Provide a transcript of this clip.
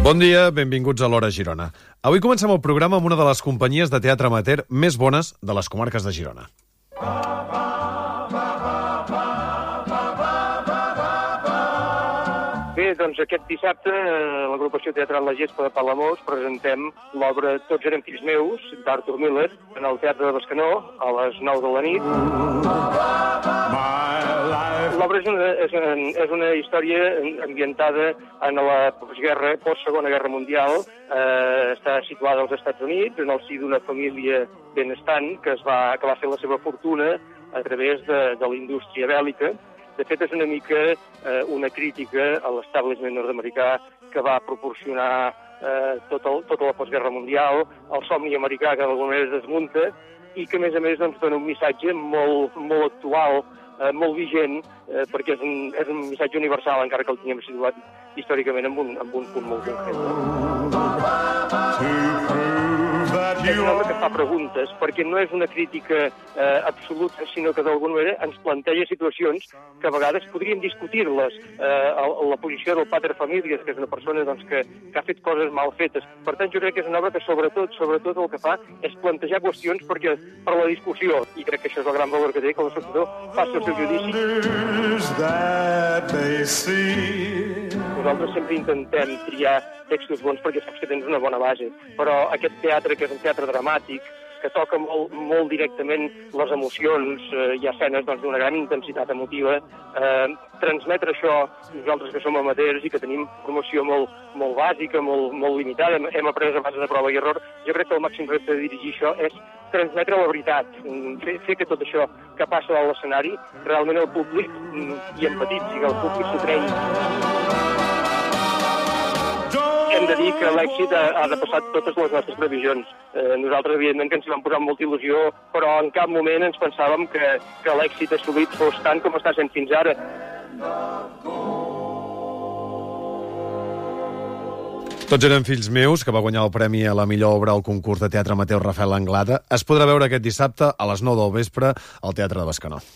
Bon dia, benvinguts a l'Hora Girona. Avui comencem el programa amb una de les companyies de teatre amateur més bones de les comarques de Girona. Bé, doncs aquest dissabte a l'agrupació teatral La Gespa de Palamós presentem l'obra Tots eren fills meus, d'Arthur Miller, en el Teatre de Bescanó, a les 9 de la nit. L'obra és una història ambientada en la post-Segona Guerra Mundial. Està situada als Estats Units, en el si d'una família benestant que va fer la seva fortuna a través de la indústria bèl·lica. De fet, és una mica una crítica a l'establishment nord-americà que va proporcionar tota la postguerra mundial, el somni americà que d'alguna manera es desmunta i que, a més, doncs, dona un missatge molt actual, molt vigent, perquè és un missatge universal, encara que el tinguem situat històricament en un punt molt concret. És una obra que fa preguntes, perquè no és una crítica absoluta, sinó que d'alguna manera ens planteja situacions que a vegades podríem discutir-les. La posició del pater familias, que és una persona doncs, que ha fet coses mal fetes. Per tant, jo crec que és una obra que sobretot el que fa és plantejar qüestions per la discussió, i crec que això és el gran valor que té, que l'espectador faci el seu judici. Nosaltres sempre intentem triar textos bons perquè saps que tens una bona base, però aquest teatre, que és un teatre dramàtic, que toca molt directament les emocions, hi ha escenes d'una gran intensitat emotiva, transmetre això, nosaltres que som amateurs i que tenim formació molt bàsica, molt limitada, hem après a base de prova i error, jo crec que el màxim repte de dirigir això és transmetre la veritat, fer que tot això que passa a l'escenari realment el públic hi empatitzi, que el públic s'ho tregui. Hem de dir que l'èxit ha depassat totes les nostres previsions. Nosaltres, evidentment, que ens hi vam posar amb molta il·lusió, però en cap moment ens pensàvem que l'èxit assolit fos tant com està sent fins ara. Tots eren fills meus, que va guanyar el premi a la millor obra al concurs de teatre amateur Rafael Anglada. Es podrà veure aquest dissabte a les 9 del vespre al Teatre de Bescanó.